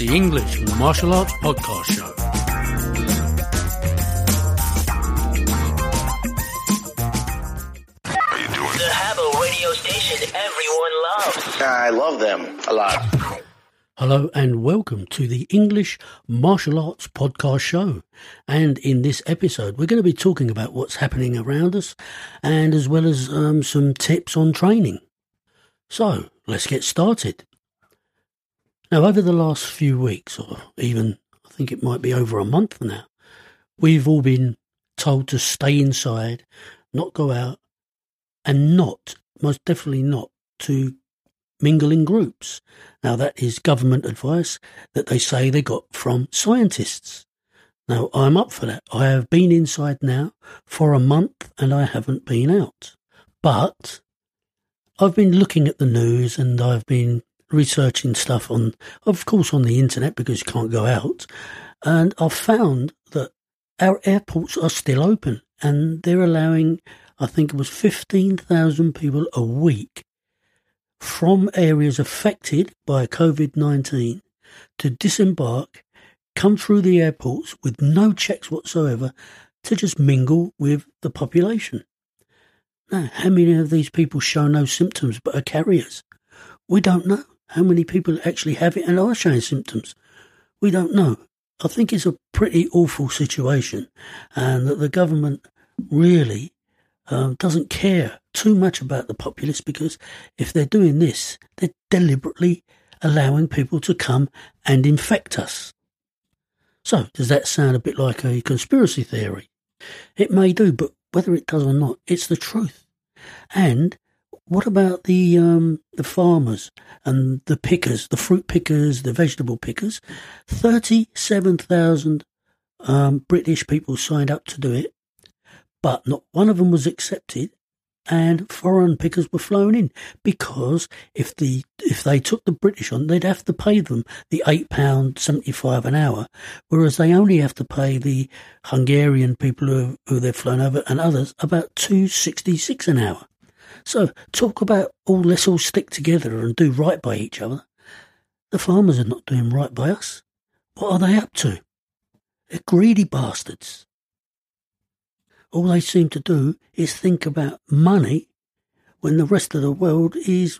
the English Martial Arts Podcast Show. The Habbo radio station everyone loves. I love them a lot. Hello and welcome to the English Martial Arts Podcast Show. And in this episode, we're going to be talking about what's happening around us and as well as some tips on training. So, let's get started. Now, over the last few weeks, or even I think it might be over a month now, we've all been told to stay inside, not go out, and most definitely not, to mingle in groups. Now, that is government advice that they say they got from scientists. Now, I'm up for that. I have been inside now for a month and I haven't been out. But I've been looking at the news and I've been researching stuff on the internet because you can't go out. And I've found that our airports are still open and they're allowing, I think it was 15,000 people a week from areas affected by COVID-19 to disembark, come through the airports with no checks whatsoever to just mingle with the population. Now, how many of these people show no symptoms but are carriers? We don't know. How many people actually have it and are showing symptoms? We don't know. I think it's a pretty awful situation and that the government really doesn't care too much about the populace, because if they're doing this, they're deliberately allowing people to come and infect us. So, does that sound a bit like a conspiracy theory? It may do, but whether it does or not, it's the truth. And what about the farmers and the pickers, the fruit pickers, the vegetable pickers? 37,000 British people signed up to do it, but not one of them was accepted, and foreign pickers were flown in because if they took the British on, they'd have to pay them the £8.75 an hour, whereas they only have to pay the Hungarian people who they've flown over and others about £2.66 an hour. So talk about let's all stick together and do right by each other. The farmers are not doing right by us. What are they up to? They're greedy bastards. All they seem to do is think about money when the rest of the world is,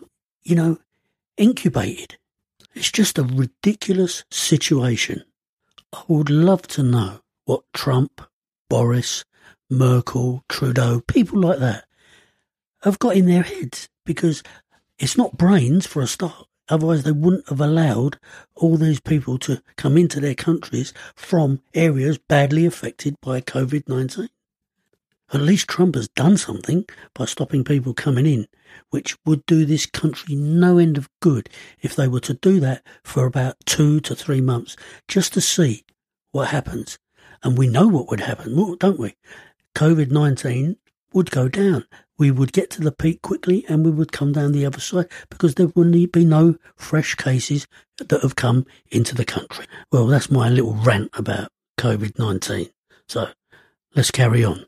incubated. It's just a ridiculous situation. I would love to know what Trump, Boris, Merkel, Trudeau, people like that have got in their heads, because it's not brains for a start. Otherwise, they wouldn't have allowed all these people to come into their countries from areas badly affected by COVID-19. At least Trump has done something by stopping people coming in, which would do this country no end of good if they were to do that for about 2 to 3 months, just to see what happens. And we know what would happen, don't we? COVID-19 would go down. We would get to the peak quickly and we would come down the other side because there wouldn't be no fresh cases that have come into the country. Well, that's my little rant about COVID-19. So let's carry on.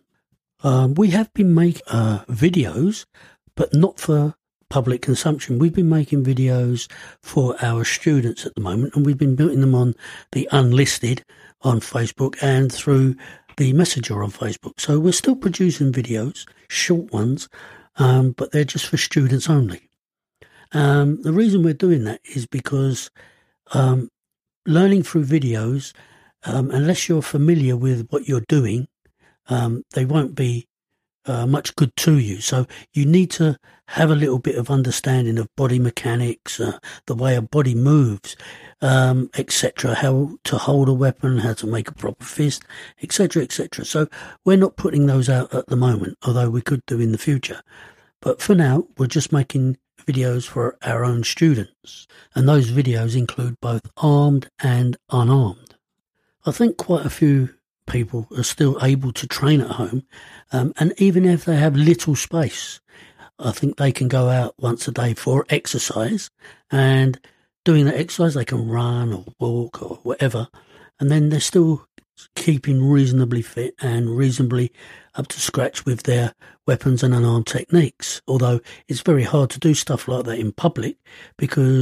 We have been making videos, but not for public consumption. We've been making videos for our students at the moment, and we've been putting them on the Unlisted on Facebook and through the Messenger on Facebook. So we're still producing videos, short ones, but they're just for students only. The reason we're doing that is because learning through videos, unless you're familiar with what you're doing, they won't be much good to you. So you need to have a little bit of understanding of body mechanics, the way a body moves, etc., how to hold a weapon, how to make a proper fist, etc., etc. So we're not putting those out at the moment, although we could do in the future. But for now, we're just making videos for our own students. And those videos include both armed and unarmed. I think quite a few people are still able to train at home, and even if they have little space, I think they can go out once a day for exercise, and doing that exercise they can run or walk or whatever, and then they're still keeping reasonably fit and reasonably up to scratch with their weapons and unarmed techniques, although it's very hard to do stuff like that in public because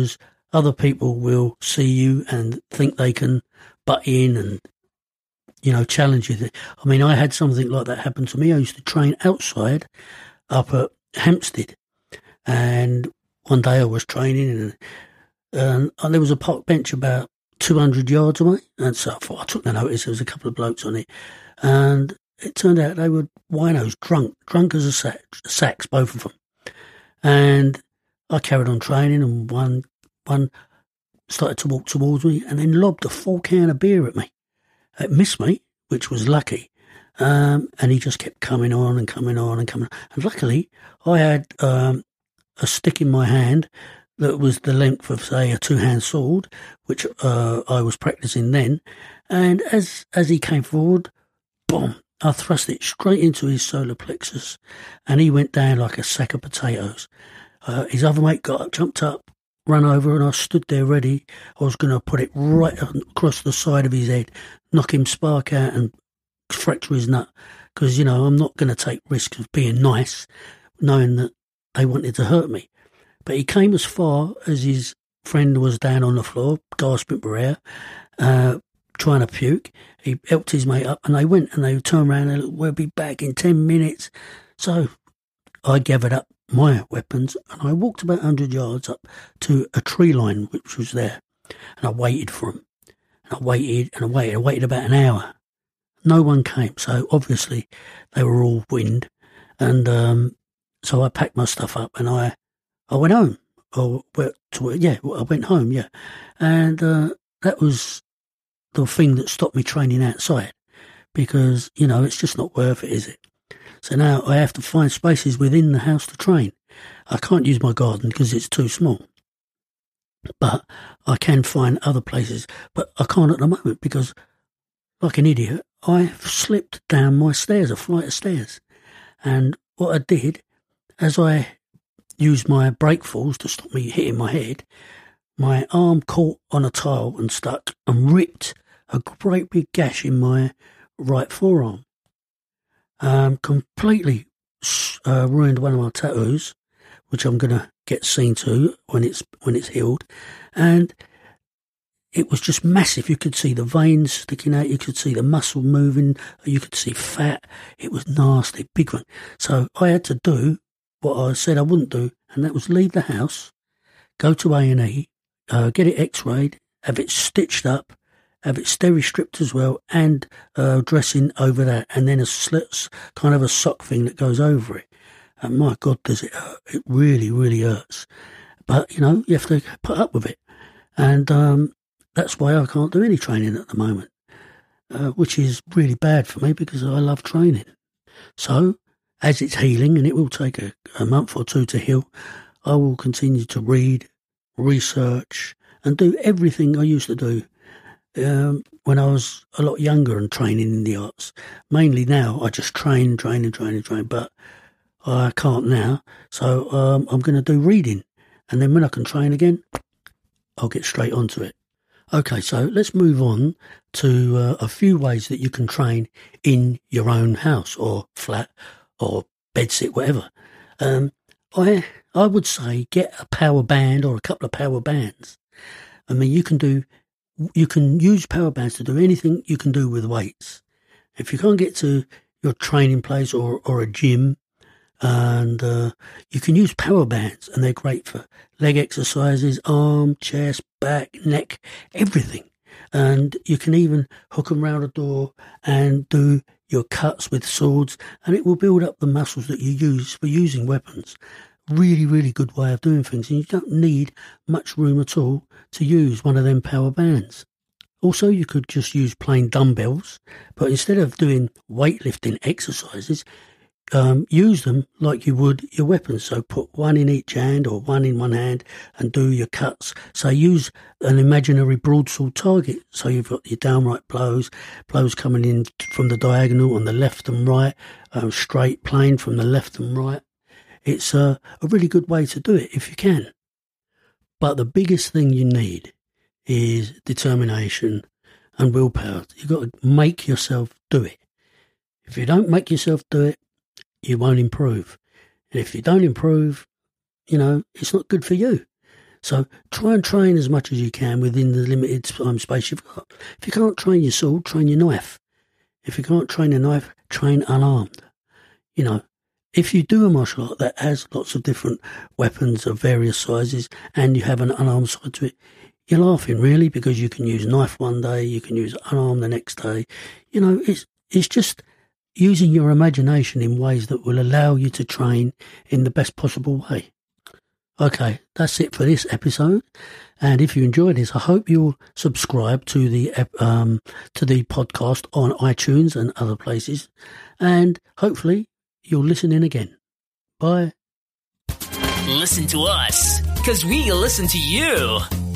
other people will see you and think they can butt in and, challenge you. I mean, I had something like that happen to me. I used to train outside up at Hampstead, and one day I was training and there was a park bench about 200 yards away, and so I took the notice. There was a couple of blokes on it, and it turned out they were winos, drunk as a sacks, both of them. And I carried on training, and one started to walk towards me and then lobbed a full can of beer at me. It missed me, which was lucky, and he just kept coming on and coming on and coming on. And luckily, I had a stick in my hand that was the length of, say, a two-hand sword, which I was practicing then. And as he came forward, boom, I thrust it straight into his solar plexus, and he went down like a sack of potatoes. His other mate got up, jumped up, ran over, and I stood there ready. I was going to put it right across the side of his head, knock him spark out and fracture his nut, because, I'm not going to take risks of being nice, knowing that they wanted to hurt me. But he came as far as his friend was down on the floor, gasping for air, trying to puke. He helped his mate up, and they went and they turned around and we'll be back in 10 minutes. So I gathered up my weapons and I walked about 100 yards up to a tree line which was there, and I waited for him. And I waited and I waited. I waited about an hour. No one came, so obviously they were all wind. And so I packed my stuff up and I went home. I went home, yeah. And that was the thing that stopped me training outside, because, it's just not worth it, is it? So now I have to find spaces within the house to train. I can't use my garden because it's too small. But I can find other places. But I can't at the moment because, like an idiot, I've slipped down my stairs, a flight of stairs. And what I did, as I used my brake falls to stop me hitting my head, my arm caught on a tile and stuck and ripped a great big gash in my right forearm. Completely ruined one of my tattoos, which I'm going to get seen to when it's healed. And it was just massive. You could see the veins sticking out. You could see the muscle moving. You could see fat. It was nasty, big one. So I had to do what I said I wouldn't do, and that was leave the house, go to A&E, get it x-rayed, have it stitched up, have it steri-stripped as well, and dressing over that, and then a slits, kind of a sock thing that goes over it. And my God, does it hurt. It really, really hurts. But, you have to put up with it. And that's why I can't do any training at the moment, which is really bad for me because I love training. So, as it's healing, and it will take a month or two to heal, I will continue to read, research, and do everything I used to do when I was a lot younger and training in the arts. Mainly now, I just train, but I can't now. So I'm going to do reading, and then when I can train again, I'll get straight onto it. Okay, so let's move on to a few ways that you can train in your own house or flat or bedsit, whatever. I would say get a power band or a couple of power bands. I mean, you can use power bands to do anything you can do with weights. If you can't get to your training place or a gym, and you can use power bands, and they're great for leg exercises, arm, chest, back, neck, everything. And you can even hook them round a door and do your cuts with swords, and it will build up the muscles that you use for using weapons. Really, really good way of doing things, and you don't need much room at all to use one of them power bands. Also, you could just use plain dumbbells, but instead of doing weightlifting exercises, use them like you would your weapons. So put one in each hand or one in one hand and do your cuts. So use an imaginary broadsword target. So you've got your downright blows coming in from the diagonal on the left and right, straight plane from the left and right. It's a really good way to do it if you can. But the biggest thing you need is determination and willpower. You've got to make yourself do it. If you don't make yourself do it, you won't improve. And if you don't improve, it's not good for you. So try and train as much as you can within the limited time space you've got. If you can't train your sword, train your knife. If you can't train a knife, train unarmed. You know, if you do a martial art that has lots of different weapons of various sizes and you have an unarmed side to it, you're laughing really, because you can use knife one day, you can use unarmed the next day. You know, it's just using your imagination in ways that will allow you to train in the best possible way. Okay, that's it for this episode. And if you enjoyed this, I hope you'll subscribe to the podcast on iTunes and other places. And hopefully you'll listen in again. Bye. Listen to us, because we listen to you.